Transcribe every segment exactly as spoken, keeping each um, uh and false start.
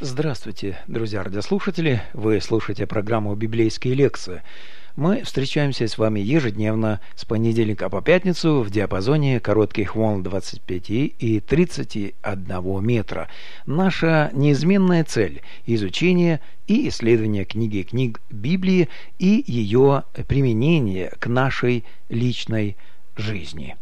Здравствуйте, друзья радиослушатели! Вы слушаете программу «Библейские лекции». Мы встречаемся с вами ежедневно с понедельника по пятницу в диапазоне коротких волн двадцать пять и тридцать один метра. Наша неизменная цель – изучение и исследование книги книг Библии и ее применение к нашей личной жизни.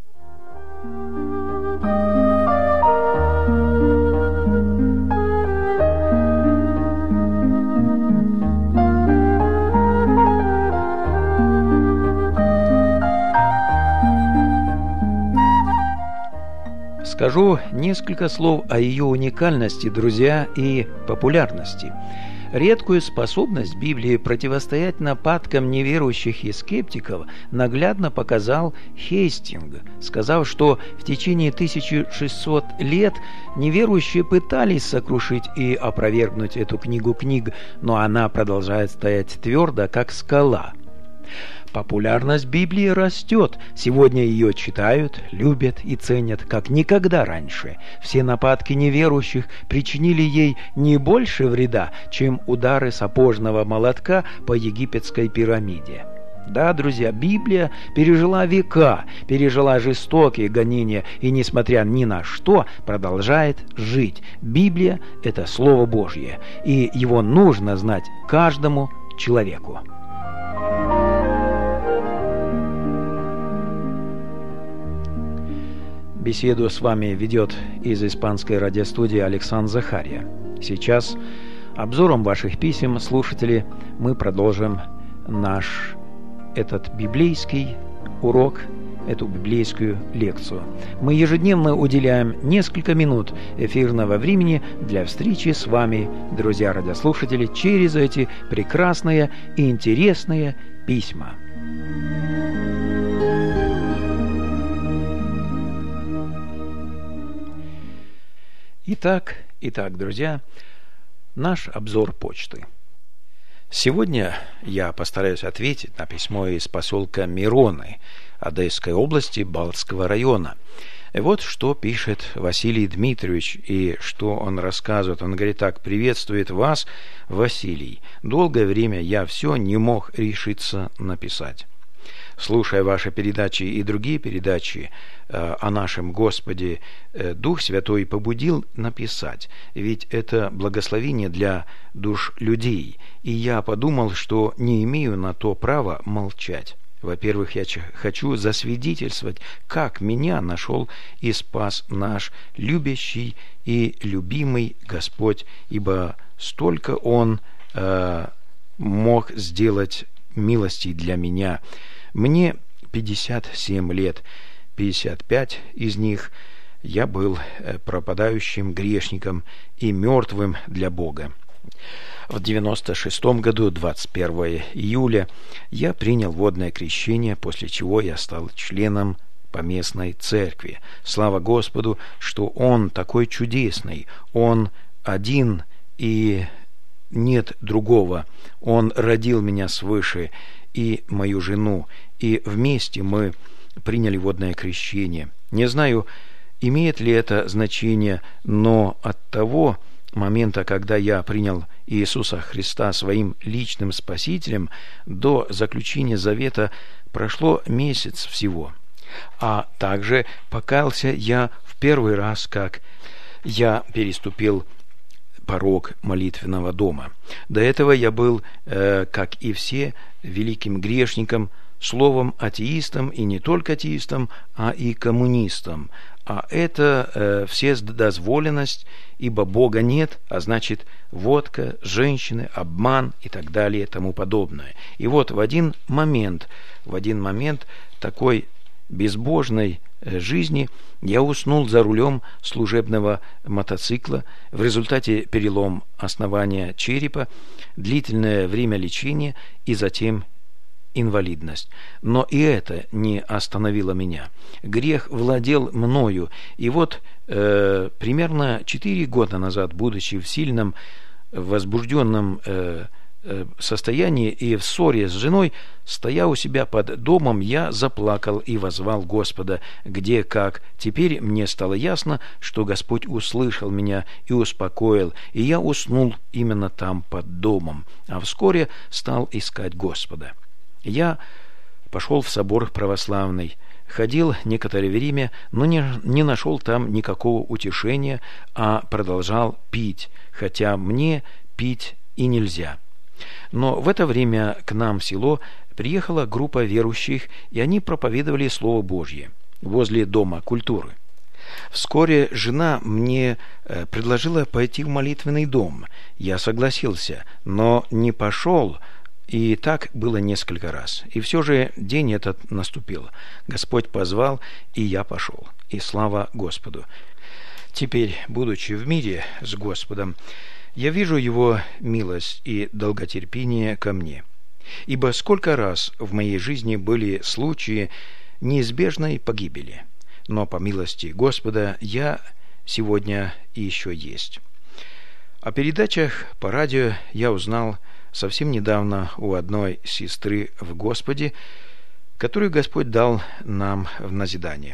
Скажу несколько слов о ее уникальности, друзья, и популярности. Редкую способность Библии противостоять нападкам неверующих и скептиков наглядно показал Хейстинг, сказав, что в течение тысячи шестисот лет неверующие пытались сокрушить и опровергнуть эту книгу книг, но она продолжает стоять твердо, как скала. Популярность Библии растет. Сегодня ее читают, любят и ценят, как никогда раньше. Все нападки неверующих причинили ей не больше вреда, чем удары сапожного молотка по египетской пирамиде. Да, друзья, Библия пережила века, пережила жестокие гонения и, несмотря ни на что, продолжает жить. Библия – это Слово Божье, и его нужно знать каждому человеку. Беседу с вами ведет из испанской радиостудии Александр Захария. Сейчас обзором ваших писем, слушатели, мы продолжим наш этот библейский урок, эту библейскую лекцию. Мы ежедневно уделяем несколько минут эфирного времени для встречи с вами, друзья радиослушатели, через эти прекрасные и интересные письма. Итак, итак, друзья, наш обзор почты. Сегодня я постараюсь ответить на письмо из поселка Мироны, Одесской области, Балтского района. И вот что пишет Василий Дмитриевич и что он рассказывает. Он говорит так: «Приветствует вас, Василий. Долгое время я все не мог решиться написать. Слушая ваши передачи и другие передачи э, о нашем Господе, э, Дух Святой побудил написать, ведь это благословение для душ людей, и я подумал, что не имею на то права молчать. Во-первых, я ч- хочу засвидетельствовать, как меня нашел и спас наш любящий и любимый Господь, ибо столько Он э, мог сделать милостей для меня». Мне пятьдесят семь лет, пятьдесят пять из них я был пропадающим грешником и мертвым для Бога. В девяносто шестом году, двадцать первого июля, я принял водное крещение, после чего я стал членом поместной церкви. Слава Господу, что Он такой чудесный, Он один и нет другого. Он родил меня свыше и мою жену, и вместе мы приняли водное крещение. Не знаю, имеет ли это значение, но от того момента, когда я принял Иисуса Христа своим личным Спасителем, до заключения завета прошло месяц всего. А также покаялся я в первый раз, как я переступил порог молитвенного дома. До этого я был, э, как и все, великим грешником, словом атеистом, и не только атеистом, а и коммунистом. А это э, вседозволенность, ибо Бога нет, а значит водка, женщины, обман и так далее, и тому подобное. И вот в один момент, в один момент такой безбожной жизни я уснул за рулем служебного мотоцикла. В результате перелом основания черепа, длительное время лечения и затем инвалидность. Но и это не остановило меня. Грех владел мною. И вот э, примерно четыре года назад, будучи в сильном возбужденном э, состоянии и в ссоре с женой, стоя у себя под домом, я заплакал и воззвал Господа, где как. Теперь мне стало ясно, что Господь услышал меня и успокоил, и я уснул именно там под домом, а вскоре стал искать Господа. Я пошел в собор православный, ходил некоторое время, но не, не нашел там никакого утешения, а продолжал пить, хотя мне пить и нельзя. Но в это время к нам в село приехала группа верующих, и они проповедовали Слово Божье возле Дома культуры. Вскоре жена мне предложила пойти в молитвенный дом. Я согласился, но не пошел, и так было несколько раз. И все же день этот наступил. Господь позвал, и я пошел. И слава Господу! Теперь, будучи в мире с Господом, я вижу Его милость и долготерпение ко мне. Ибо сколько раз в моей жизни были случаи неизбежной погибели, но по милости Господа я сегодня еще есть. О передачах по радио я узнал совсем недавно у одной сестры в Господе, которую Господь дал нам в назидание.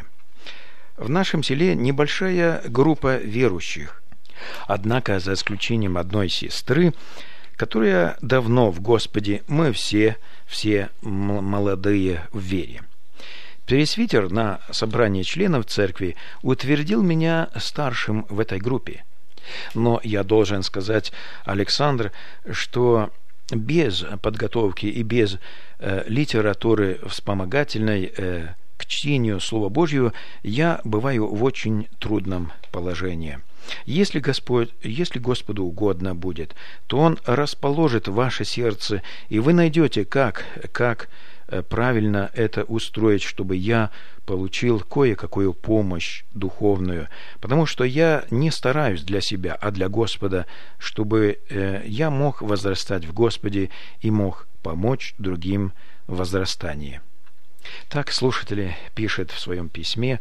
В нашем селе небольшая группа верующих, однако за исключением одной сестры, которая давно в Господе, мы все, все молодые в вере. Пресвитер на собрании членов церкви утвердил меня старшим в этой группе. Но я должен сказать, Александр, что без подготовки и без э, литературы вспомогательной э, к чтению Слова Божьего я бываю в очень трудном положении. Если Господь, если Господу угодно будет, то Он расположит ваше сердце, и вы найдете, как, как правильно это устроить, чтобы я получил кое-какую помощь духовную, потому что я не стараюсь для себя, а для Господа, чтобы э, я мог возрастать в Господе и мог помочь другим в возрастании. Так слушатель пишет в своем письме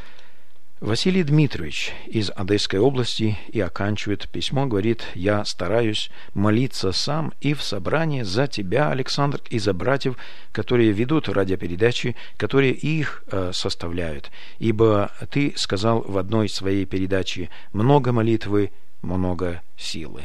Василий Дмитриевич из Одесской области и оканчивает письмо, говорит: «Я стараюсь молиться сам и в собрании за тебя, Александр, и за братьев, которые ведут радиопередачи, которые их э, составляют. Ибо ты сказал в одной своей передаче: много молитвы, много силы».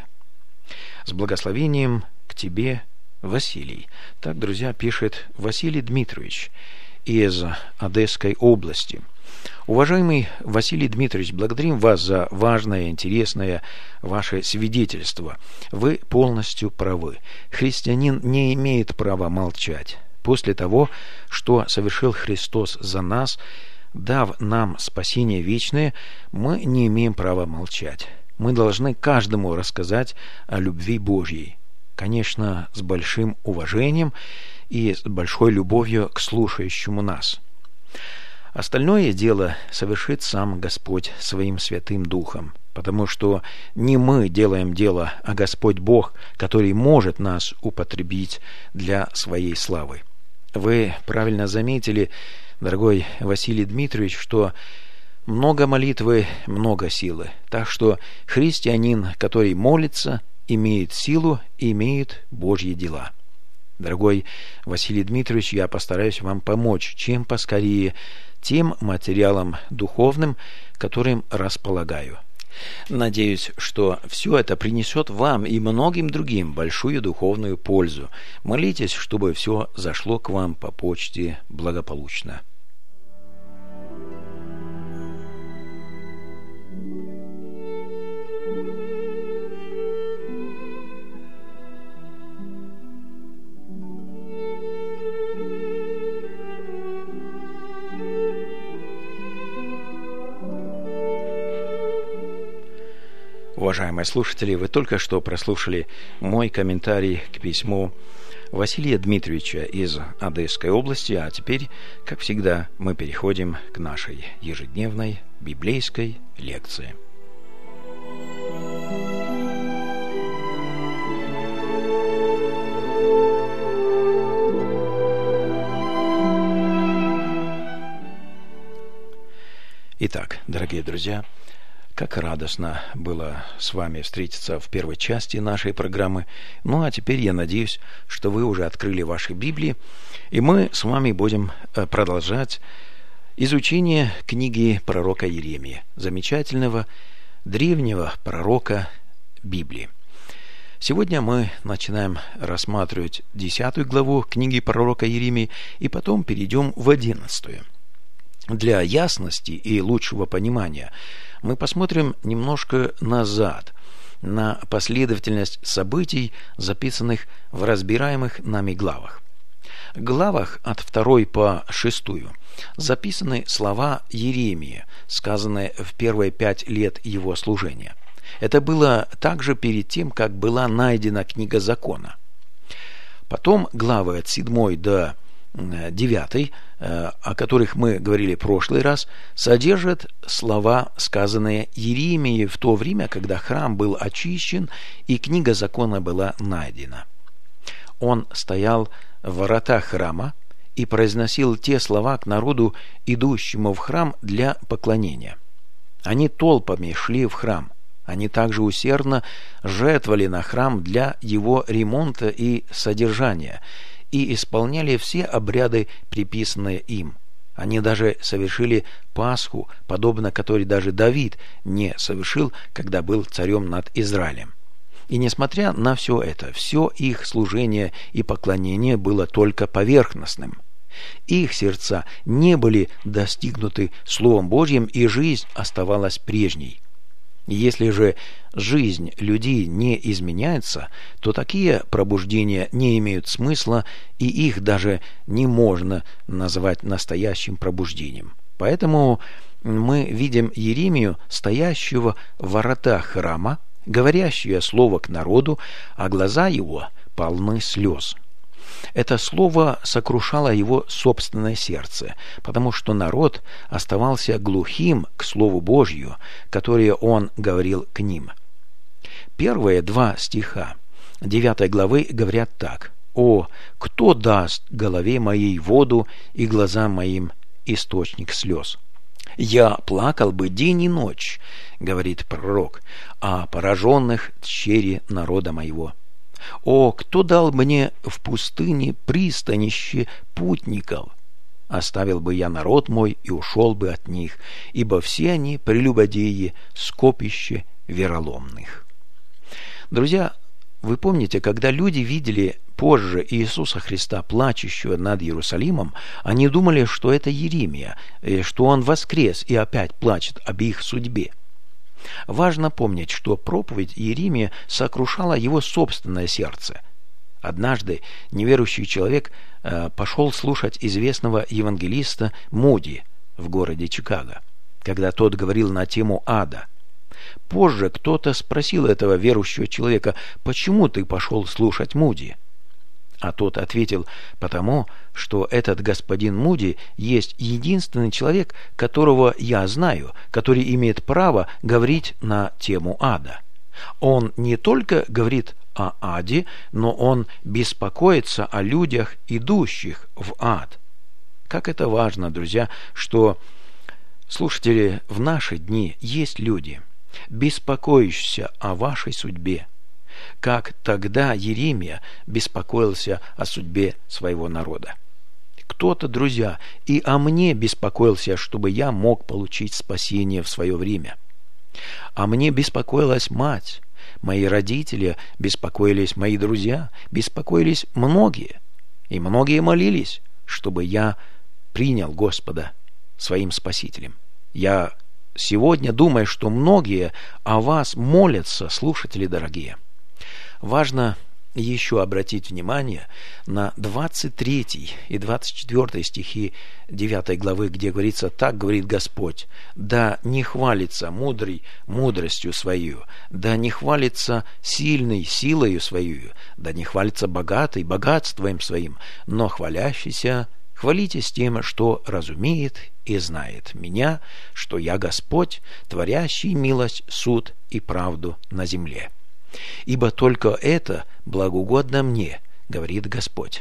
С благословением к тебе, Василий. Так, друзья, пишет Василий Дмитриевич из Одесской области. Уважаемый Василий Дмитриевич, благодарим вас за важное, интересное ваше свидетельство. Вы полностью правы. Христианин не имеет права молчать. После того, что совершил Христос за нас, дав нам спасение вечное, мы не имеем права молчать. Мы должны каждому рассказать о любви Божьей. Конечно, с большим уважением и с большой любовью к слушающему нас. Остальное дело совершит сам Господь своим Святым Духом, потому что не мы делаем дело, а Господь Бог, который может нас употребить для своей славы. Вы правильно заметили, дорогой Василий Дмитриевич, что много молитвы, много силы. Так что христианин, который молится, имеет силу и имеет Божьи дела. Дорогой Василий Дмитриевич, я постараюсь вам помочь чем поскорее тем материалом духовным, которым располагаю. Надеюсь, что все это принесет вам и многим другим большую духовную пользу. Молитесь, чтобы все зашло к вам по почте благополучно. Уважаемые слушатели, вы только что прослушали мой комментарий к письму Василия Дмитриевича из Одесской области, а теперь, как всегда, мы переходим к нашей ежедневной библейской лекции. Итак, дорогие друзья, Как радостно было с вами встретиться в первой части нашей программы. Ну а теперь я надеюсь, что вы уже открыли ваши Библии, и мы с вами будем продолжать изучение книги пророка Иеремии, замечательного древнего пророка Библии. Сегодня мы начинаем рассматривать десятую главу книги пророка Иеремии, и потом перейдем в одиннадцатую. Для ясности и лучшего понимания мы посмотрим немножко назад, на последовательность событий, записанных в разбираемых нами главах. В главах от второй по шестую записаны слова Иеремии, сказанные в первые пять лет его служения. Это было также перед тем, как была найдена книга закона. Потом главы от седьмой до девятой, о которых мы говорили в прошлый раз, содержат слова, сказанные Иеремией в то время, когда храм был очищен и книга закона была найдена. Он стоял в воротах храма и произносил те слова к народу, идущему в храм для поклонения. Они толпами шли в храм. Они также усердно жертвовали на храм для его ремонта и содержания и исполняли все обряды, приписанные им. Они даже совершили Пасху, подобно которой даже Давид не совершил, когда был царем над Израилем. И несмотря на все это, все их служение и поклонение было только поверхностным. Их сердца не были достигнуты Словом Божьим, и жизнь оставалась прежней. Если же жизнь людей не изменяется, то такие пробуждения не имеют смысла, и их даже не можно назвать настоящим пробуждением. Поэтому мы видим Иеремию, стоящего в воротах храма, говорящего слово к народу, а глаза его полны слез. Это слово сокрушало его собственное сердце, потому что народ оставался глухим к Слову Божью, которое он говорил к ним. Первые два стиха девятой главы говорят так: «О, кто даст голове моей воду и глазам моим источник слез? Я плакал бы день и ночь, — говорит пророк, — о пораженных тщери народа моего. О, кто дал мне в пустыне пристанище путников? Оставил бы я народ мой и ушел бы от них, ибо все они прелюбодеи, скопище вероломных». Друзья, вы помните, когда люди видели позже Иисуса Христа, плачущего над Иерусалимом, они думали, что это Иеремия, что он воскрес и опять плачет об их судьбе. Важно помнить, что проповедь Иеремии сокрушала его собственное сердце. Однажды неверующий человек э, пошел слушать известного евангелиста Муди в городе Чикаго, когда тот говорил на тему ада. Позже кто-то спросил этого верующего человека: «Почему ты пошел слушать Муди?» А тот ответил: «Потому что этот господин Муди есть единственный человек, которого я знаю, который имеет право говорить на тему ада. Он не только говорит о аде, но он беспокоится о людях, идущих в ад». Как это важно, друзья, что, слушатели, в наши дни есть люди, беспокоящиеся о вашей судьбе, как тогда Иеремия беспокоился о судьбе своего народа. Кто-то, друзья, и о мне беспокоился, чтобы я мог получить спасение в свое время. О мне беспокоилась мать, мои родители беспокоились, мои друзья беспокоились, многие. И многие молились, чтобы я принял Господа своим Спасителем. Я сегодня думаю, что многие о вас молятся, слушатели дорогие. Важно еще обратить внимание на двадцать третий и двадцать четвёртый стихи девятой главы, где говорится: «Так говорит Господь, да не хвалится мудрый мудростью свою, да не хвалится сильный силою свою, да не хвалится богатый богатством своим, но хвалящийся хвалитесь тем, что разумеет и знает меня, что я Господь, творящий милость, суд и правду на земле. Ибо только это благоугодно мне, говорит Господь».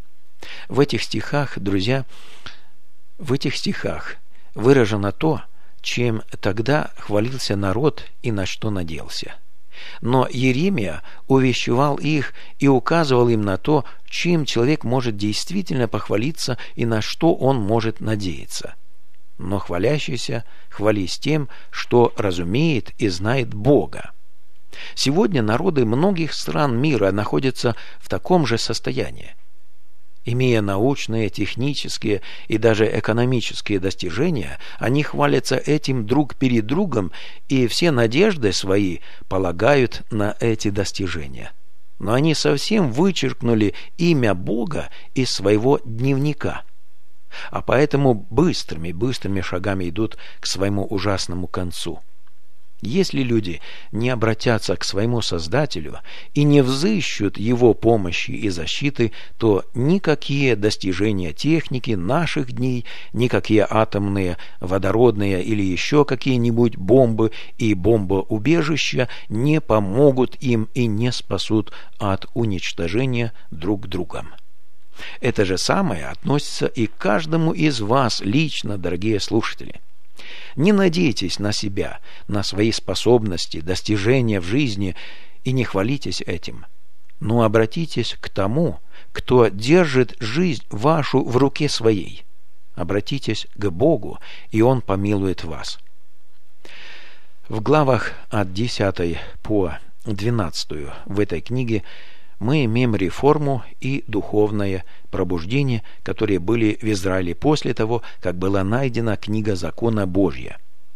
В этих стихах, друзья, в этих стихах выражено то, чем тогда хвалился народ и на что надеялся. Но Иеремия увещевал их и указывал им на то, чем человек может действительно похвалиться и на что он может надеяться. Но хвалящийся хвались тем, что разумеет и знает Бога. Сегодня народы многих стран мира находятся в таком же состоянии. Имея научные, технические и даже экономические достижения, они хвалятся этим друг перед другом и все надежды свои полагают на эти достижения. Но они совсем вычеркнули имя Бога из своего дневника, а поэтому быстрыми-быстрыми шагами идут к своему ужасному концу. Если люди не обратятся к своему Создателю и не взыщут Его помощи и защиты, то никакие достижения техники наших дней, никакие атомные, водородные или еще какие-нибудь бомбы и бомбоубежища не помогут им и не спасут от уничтожения друг другом. Это же самое относится и к каждому из вас лично, дорогие слушатели. Не надейтесь на себя, на свои способности, достижения в жизни и не хвалитесь этим. Но обратитесь к тому, кто держит жизнь вашу в руке своей. Обратитесь к Богу, и Он помилует вас. В главах от десятой по двенадцатую в этой книге мы имеем реформу и духовное пробуждение, которые были в Израиле после того, как была найдена книга закона Божья.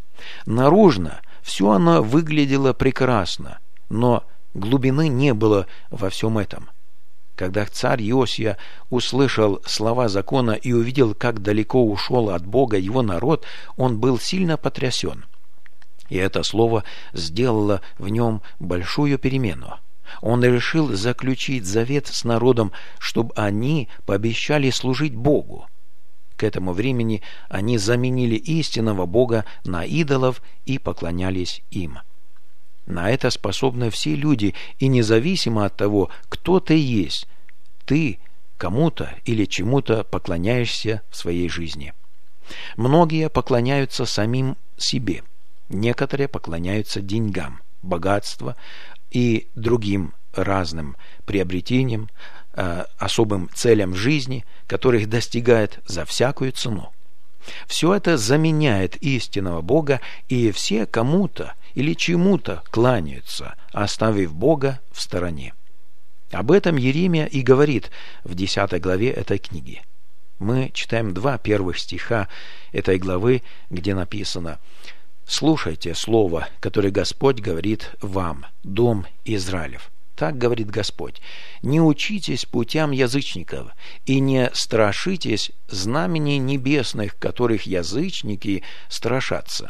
Наружно все оно выглядело прекрасно, но глубины не было во всем этом. Когда царь Иосия услышал слова закона и увидел, как далеко ушел от Бога его народ, он был сильно потрясен. И это слово сделало в нем большую перемену. Он решил заключить завет с народом, чтобы они пообещали служить Богу. К этому времени они заменили истинного Бога на идолов и поклонялись им. На это способны все люди, и независимо от того, кто ты есть, ты кому-то или чему-то поклоняешься в своей жизни. Многие поклоняются самим себе, некоторые поклоняются деньгам, богатству и другим разным приобретениям, э, особым целям в жизни, которых достигает за всякую цену. Все это заменяет истинного Бога, и все кому-то или чему-то кланяются, оставив Бога в стороне. Об этом Иеремия и говорит в десятой главе этой книги. Мы читаем два первых стиха этой главы, где написано: «Слушайте слово, которое Господь говорит вам, дом Израилев. Так говорит Господь: не учитесь путям язычников, и не страшитесь знамений небесных, которых язычники страшатся».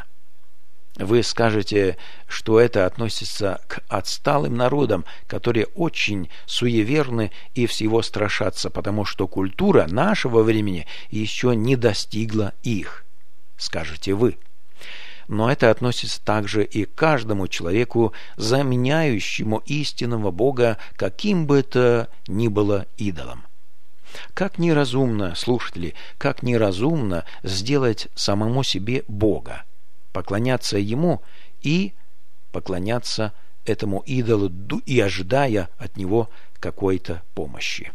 Вы скажете, что это относится к отсталым народам, которые очень суеверны и всего страшатся, потому что культура нашего времени еще не достигла их, скажете вы. Но это относится также и к каждому человеку, заменяющему истинного Бога каким бы это ни было идолом. Как неразумно, слушатели, как неразумно сделать самому себе Бога, поклоняться Ему и поклоняться этому идолу и ожидая от Него какой-то помощи.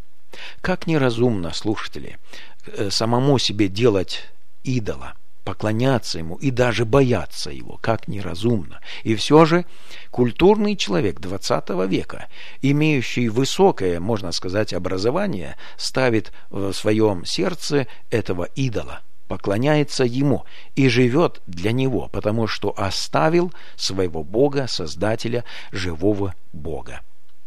Как неразумно, слушатели, самому себе делать идола, поклоняться ему и даже бояться его, как неразумно. И все же культурный человек двадцатого века, имеющий высокое, можно сказать, образование, ставит в своем сердце этого идола, поклоняется ему и живет для него, потому что оставил своего Бога, Создателя, живого Бога.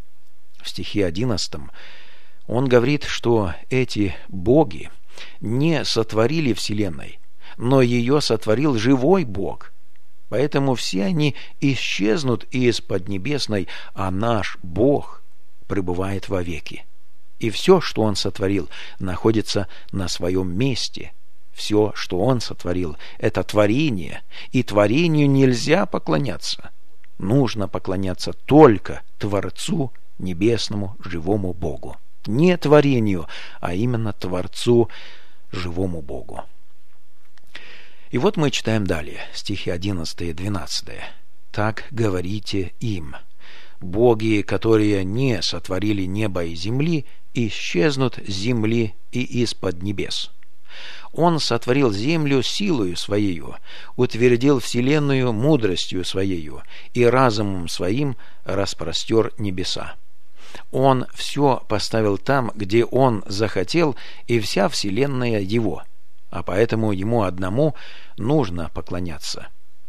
В стихе одиннадцатом он говорит, что эти боги не сотворили вселенной, но ее сотворил живой Бог. Поэтому все они исчезнут из Поднебесной, а наш Бог пребывает вовеки. И все, что Он сотворил, находится на своем месте. Все, что Он сотворил, это творение, и творению нельзя поклоняться. Нужно поклоняться только Творцу, небесному, живому Богу. Не творению, а именно Творцу, живому Богу. И вот мы читаем далее, стихи одиннадцатый и двенадцатый. «Так говорите им: боги, которые не сотворили небо и земли, исчезнут с земли и из-под небес. Он сотворил землю силою Своею, утвердил вселенную мудростью Своею и разумом Своим распростер небеса. Он все поставил там, где Он захотел, и вся вселенная Его, а поэтому Ему одному нужно поклоняться».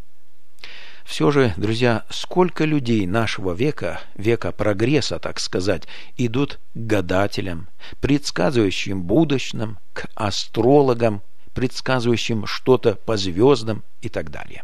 Все же, друзья, сколько людей нашего века, века прогресса, так сказать, идут к гадателям, предсказывающим будущем, к астрологам, предсказывающим что-то по звездам и так далее.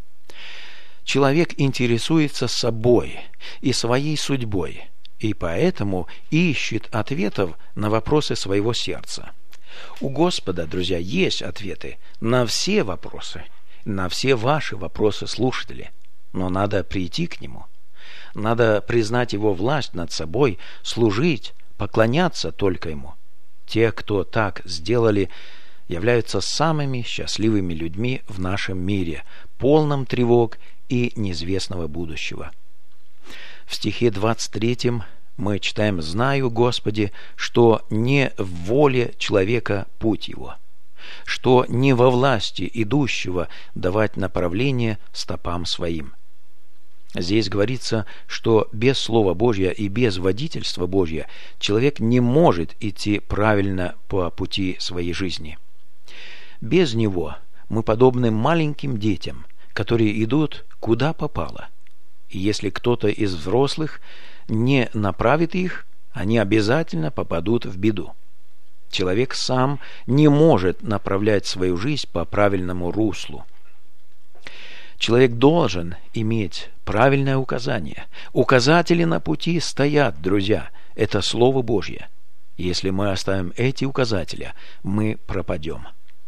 Человек интересуется собой и своей судьбой, и поэтому ищет ответов на вопросы своего сердца. У Господа, друзья, есть ответы на все вопросы, на все ваши вопросы, слушатели, но надо прийти к Нему. Надо признать Его власть над собой, служить, поклоняться только Ему. Те, кто так сделали, являются самыми счастливыми людьми в нашем мире, полном тревог и неизвестного будущего. В стихе двадцать третьем мы читаем: «Знаю, Господи, что не в воле человека путь его, что не во власти идущего давать направление стопам своим». Здесь говорится, что без Слова Божьего и без водительства Божьего человек не может идти правильно по пути своей жизни. Без него мы подобны маленьким детям, которые идут куда попало. И если кто-то из взрослых не направит их, они обязательно попадут в беду. Человек сам не может направлять свою жизнь по правильному руслу. Человек должен иметь правильное указание. Указатели на пути стоят, друзья. Это Слово Божье. Если мы оставим эти указатели, мы пропадем.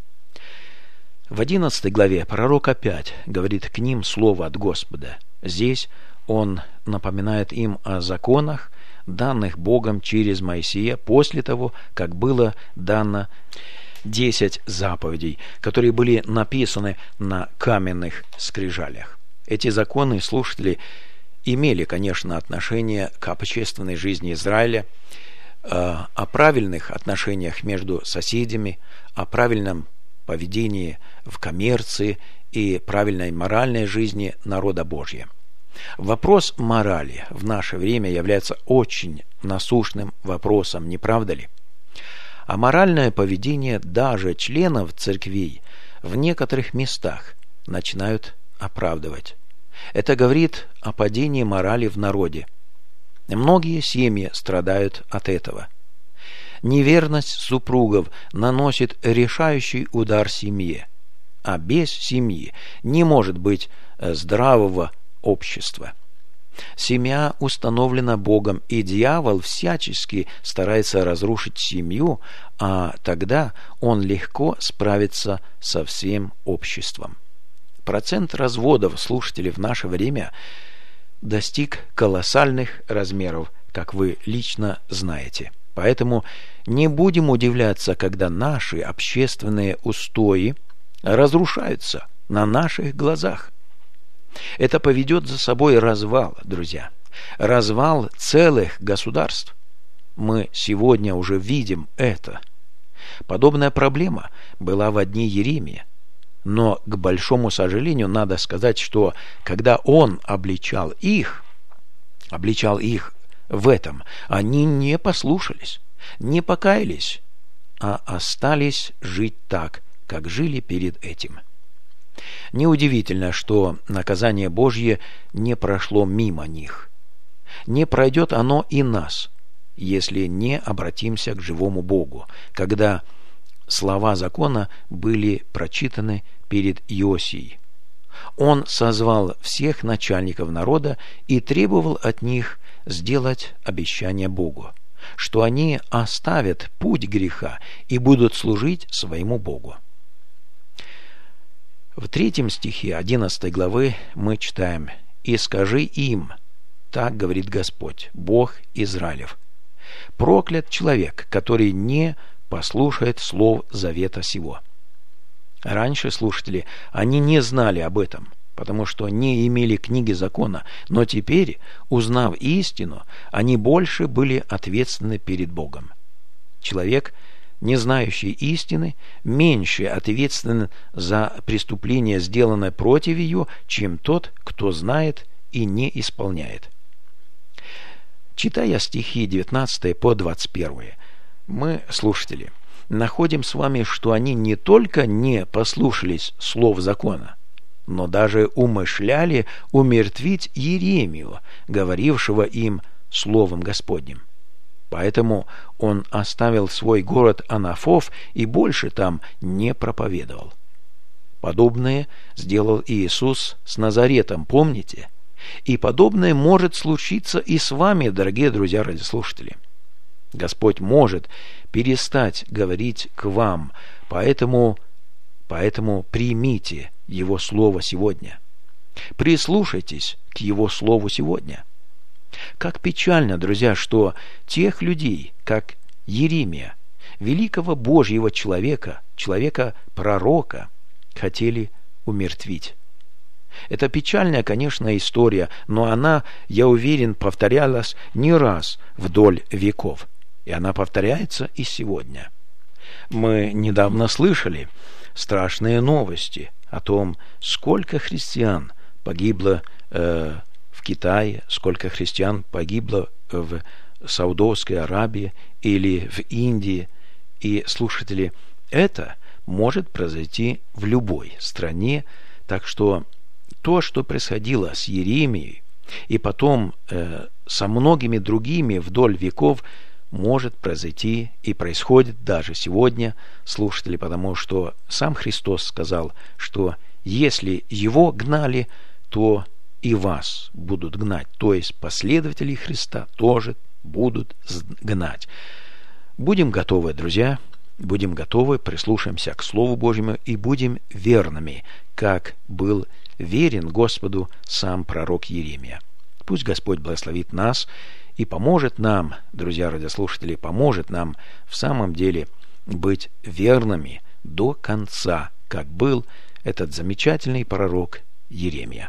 В одиннадцатой главе пророк опять говорит к ним слово от Господа. Здесь он напоминает им о законах, данных Богом через Моисея после того, как было дано десять заповедей, которые были написаны на каменных скрижалях. Эти законы, слушатели, имели, конечно, отношение к общественной жизни Израиля, о правильных отношениях между соседями, о правильном поведении в коммерции и правильной моральной жизни народа Божьего. Вопрос морали в наше время является очень насущным вопросом, не правда ли? А моральное поведение даже членов церквей в некоторых местах начинают оправдывать. Это говорит о падении морали в народе. Многие семьи страдают от этого. Неверность супругов наносит решающий удар семье, а без семьи не может быть здравого общества. Семья установлена Богом, и дьявол всячески старается разрушить семью, а тогда он легко справится со всем обществом. Процент разводов, слушатели, в наше время достиг колоссальных размеров, как вы лично знаете. Поэтому не будем удивляться, когда наши общественные устои разрушаются на наших глазах. Это поведет за собой развал, друзья, развал целых государств. Мы сегодня уже видим это. Подобная проблема была в дни Иеремии. Но, к большому сожалению, надо сказать, что когда он обличал их, обличал их в этом, они не послушались, не покаялись, а остались жить так, как жили перед этим. Неудивительно, что наказание Божье не прошло мимо них. Не пройдет оно и нас, если не обратимся к живому Богу, когда слова закона были прочитаны перед Иосией. Он созвал всех начальников народа и требовал от них сделать обещание Богу, что они оставят путь греха и будут служить своему Богу. В третьем стихе одиннадцатой главы мы читаем: «И скажи им, так говорит Господь, Бог Израилев, проклят человек, который не послушает слов завета сего». Раньше, слушатели, они не знали об этом, потому что не имели книги закона, но теперь, узнав истину, они больше были ответственны перед Богом. Человек, не знающий истины, меньше ответственен за преступление, сделанное против ее, чем тот, кто знает и не исполняет. Читая стихи девятнадцатый по двадцать первый, мы, слушатели, находим с вами, что они не только не послушались слов закона, но даже умышляли умертвить Иеремию, говорившего им словом Господним. Поэтому он оставил свой город Анафов и больше там не проповедовал. Подобное сделал Иисус с Назаретом, помните? И подобное может случиться и с вами, дорогие друзья радиослушатели. Господь может перестать говорить к вам, поэтому, поэтому примите Его Слово сегодня. Прислушайтесь к Его Слову сегодня. Как печально, друзья, что тех людей, как Иеремия, великого Божьего человека, человека-пророка, хотели умертвить. Это печальная, конечно, история, но она, я уверен, повторялась не раз вдоль веков. И она повторяется и сегодня. Мы недавно слышали страшные новости о том, сколько христиан погибло э, в Китае, сколько христиан погибло в Саудовской Аравии или в Индии. И, слушатели, это может произойти в любой стране. Так что то, что происходило с Иеремией и потом э, со многими другими вдоль веков, может произойти и происходит даже сегодня, слушатели, потому что сам Христос сказал, что если Его гнали, то и вас будут гнать. То есть последователи Христа тоже будут гнать. Будем готовы, друзья, будем готовы, прислушаемся к Слову Божьему и будем верными, как был верен Господу сам пророк Иеремия. Пусть Господь благословит нас и поможет нам, друзья радиослушатели, поможет нам в самом деле быть верными до конца, как был этот замечательный пророк Иеремия.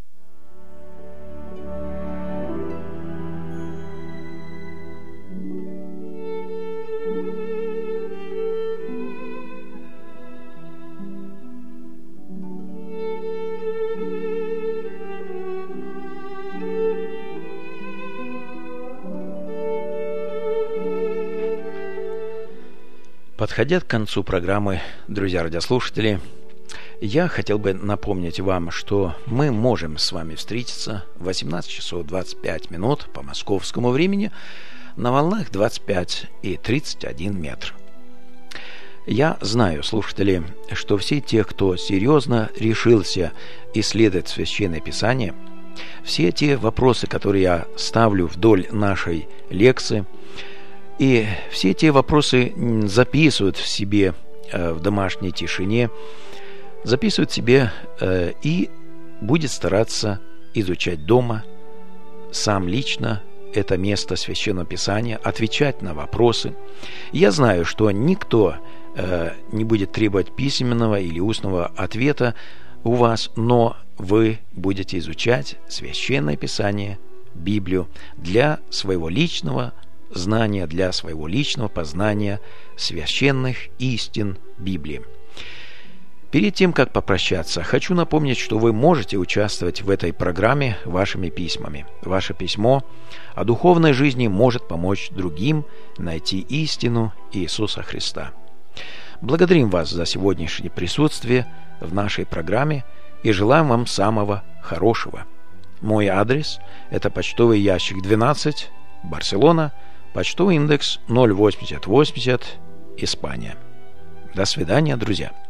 Подходя к концу программы, друзья радиослушатели, я хотел бы напомнить вам, что мы можем с вами встретиться в восемнадцать часов двадцать пять минут по московскому времени на волнах двадцать пять и тридцать один метр. Я знаю, слушатели, что все те, кто серьезно решился исследовать Священное Писание, все те вопросы, которые я ставлю вдоль нашей лекции, и все те вопросы записывают в себе э, в домашней тишине, записывают в себе э, и будет стараться изучать дома, сам лично это место Священного Писания, отвечать на вопросы. Я знаю, что никто э, не будет требовать письменного или устного ответа у вас, но вы будете изучать Священное Писание, Библию для своего личного знания, для своего личного познания священных истин Библии. Перед тем, как попрощаться, хочу напомнить, что вы можете участвовать в этой программе вашими письмами. Ваше письмо о духовной жизни может помочь другим найти истину Иисуса Христа. Благодарим вас за сегодняшнее присутствие в нашей программе и желаем вам самого хорошего. Мой адрес – это почтовый ящик двенадцать, Барселона, почтовый индекс ноль восемьдесят восемьдесят, Испания. До свидания, друзья.